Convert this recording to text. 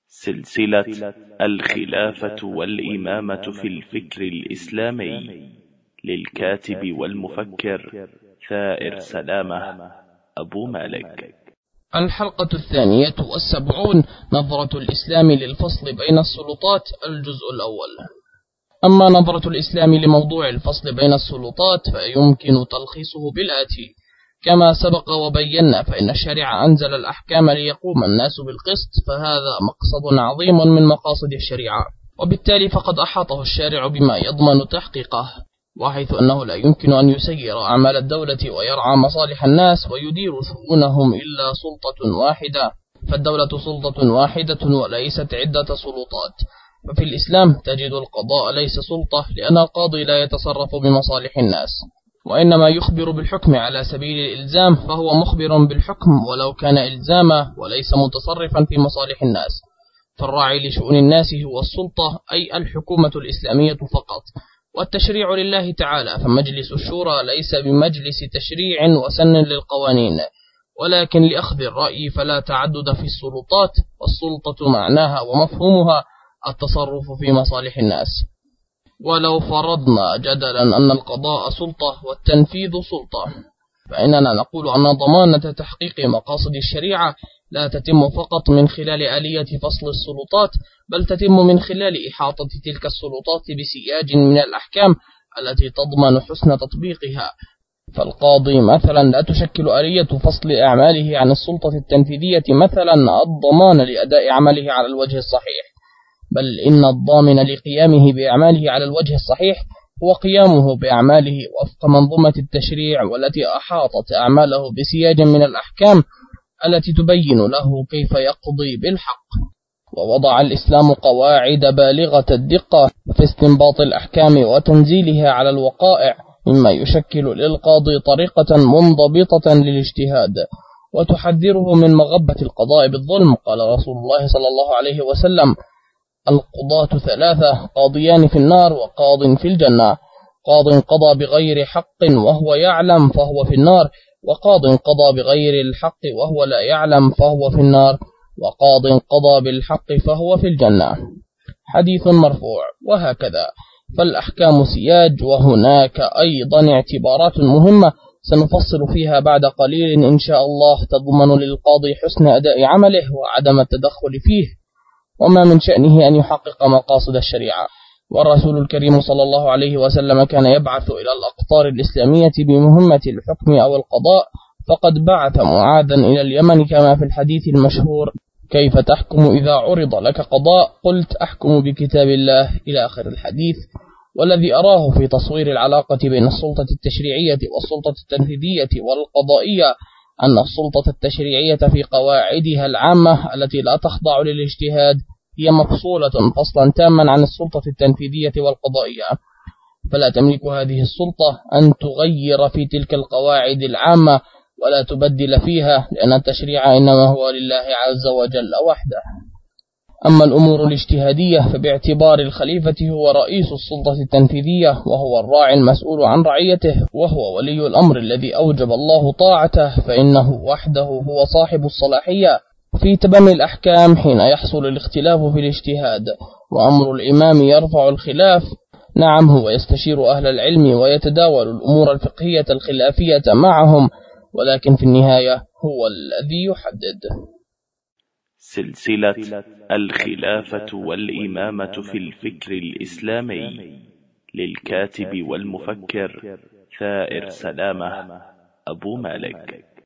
سلسلة الخلافة والإمامة في الفكر الإسلامي للكاتب والمفكر ثائر سلامة أبو مالك. الحلقة 72 نظرة الإسلام للفصل بين السلطات. الجزء الأول. أما نظرة الإسلام لموضوع الفصل بين السلطات فيمكن تلخيصه بالآتي: كما سبق وبينا فإن الشريعة أنزل الأحكام ليقوم الناس بالقسط، فهذا مقصد عظيم من مقاصد الشريعة، وبالتالي فقد أحاطه الشارع بما يضمن تحقيقه، وحيث أنه لا يمكن أن يسير أعمال الدولة ويرعى مصالح الناس ويدير شؤونهم إلا سلطة واحدة، فالدولة سلطة واحدة وليست عدة سلطات. ففي الإسلام تجد القضاء ليس سلطة، لأن القاضي لا يتصرف بمصالح الناس، وإنما يخبر بالحكم على سبيل الإلزام، فهو مخبر بالحكم ولو كان إلزاما، وليس متصرفا في مصالح الناس. فالراعي لشؤون الناس هو السلطة، أي الحكومة الإسلامية فقط، والتشريع لله تعالى، فمجلس الشورى ليس بمجلس تشريع وسن للقوانين، ولكن لأخذ الرأي، فلا تعدد في السلطات، والسلطة معناها ومفهومها التصرف في مصالح الناس. ولو فرضنا جدلا أن القضاء سلطة والتنفيذ سلطة، فإننا نقول أن ضمانة تحقيق مقاصد الشريعة لا تتم فقط من خلال آلية فصل السلطات، بل تتم من خلال إحاطة تلك السلطات بسياج من الأحكام التي تضمن حسن تطبيقها. فالقاضي مثلا لا تشكل آلية فصل أعماله عن السلطة التنفيذية مثلا الضمان لأداء عمله على الوجه الصحيح، بل إن الضامن لقيامه بأعماله على الوجه الصحيح هو قيامه بأعماله وفق منظومة التشريع، والتي أحاطت أعماله بسياج من الأحكام التي تبين له كيف يقضي بالحق. ووضع الإسلام قواعد بالغة الدقة في استنباط الأحكام وتنزيلها على الوقائع، مما يشكل للقاضي طريقة منضبطة للاجتهاد، وتحذره من مغبة القضاء بالظلم. قال رسول الله صلى الله عليه وسلم: القضاة ثلاثة: قاضيان في النار وقاض في الجنة. قاض قضى بغير حق وهو يعلم فهو في النار، وقاض قضى بغير الحق وهو لا يعلم فهو في النار، وقاض قضى بالحق فهو في الجنة. حديث مرفوع. وهكذا فالأحكام سياج، وهناك أيضا اعتبارات مهمة سنفصل فيها بعد قليل إن شاء الله، تضمن للقاضي حسن أداء عمله وعدم التدخل فيه، وما من شأنه أن يحقق مقاصد الشريعة. والرسول الكريم صلى الله عليه وسلم كان يبعث إلى الأقطار الإسلامية بمهمة الحكم أو القضاء، فقد بعث معاذا إلى اليمن كما في الحديث المشهور: كيف تحكم إذا عرض لك قضاء؟ قلت: أحكم بكتاب الله، إلى آخر الحديث. والذي أراه في تصوير العلاقة بين السلطة التشريعية والسلطة التنفيذية والقضائية أن السلطة التشريعية في قواعدها العامة التي لا تخضع للاجتهاد هي مفصولة فصلا تاما عن السلطة التنفيذية والقضائية، فلا تملك هذه السلطة أن تغير في تلك القواعد العامة ولا تبدل فيها، لأن التشريع إنما هو لله عز وجل وحده. أما الأمور الاجتهادية فباعتبار الخليفة هو رئيس السلطة التنفيذية، وهو الراعي المسؤول عن رعيته، وهو ولي الأمر الذي أوجب الله طاعته، فإنه وحده هو صاحب الصلاحية في تبني الأحكام حين يحصل الاختلاف في الاجتهاد. وأمر الإمام يرفع الخلاف، نعم، هو يستشير أهل العلم ويتداول الأمور الفقهية الخلافية معهم، ولكن في النهاية هو الذي يحدد. سلسلة الخلافة والإمامة في الفكر الإسلامي للكاتب والمفكر ثائر سلامة أبو مالك.